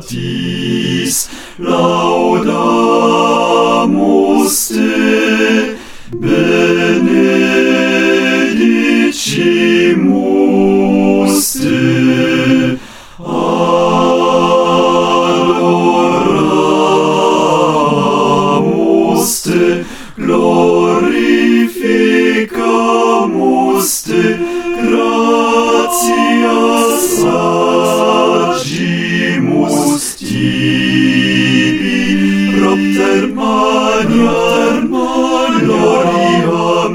satis, laudamus te, benedicimus te, adoramus te, glorificamus te, gratias agimus tibi, propter mania, gloriam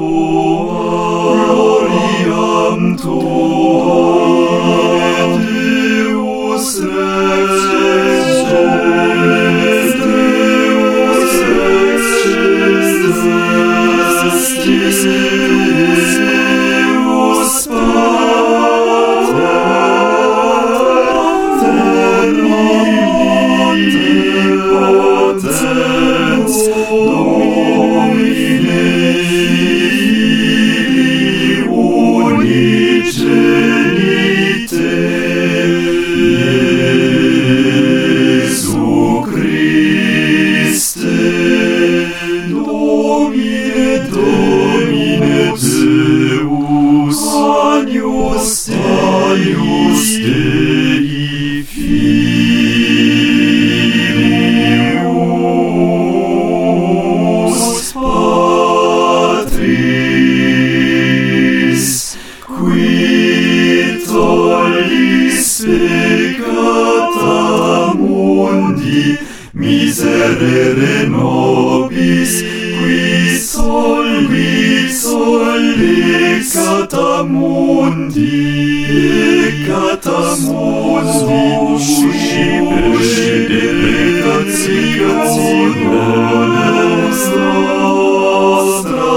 tua, Deus Rex, Agnus Dei Filius Patris, qui tollis peccata mundi, miserere nobis, qui tollis peccata mundi, usci de peccationes nostra,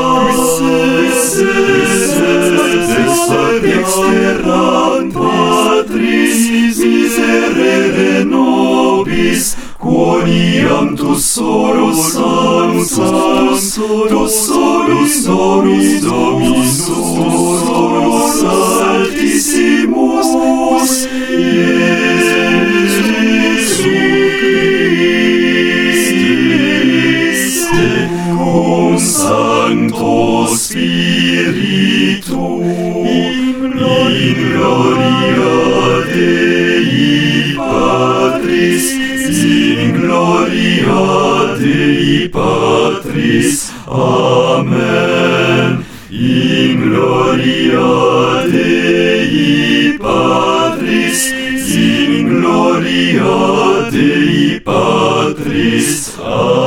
exterrant Patris, miserere nobis, quoniam tu solus sanctus, tu solus Dominus, solus Altissimus, Iesu Christe, cum Sancto Spiritu, in gloria Dei Patris, in gloria Dei Patris, Amen. In gloria Dei Patris, in gloria Dei Patris, Amen.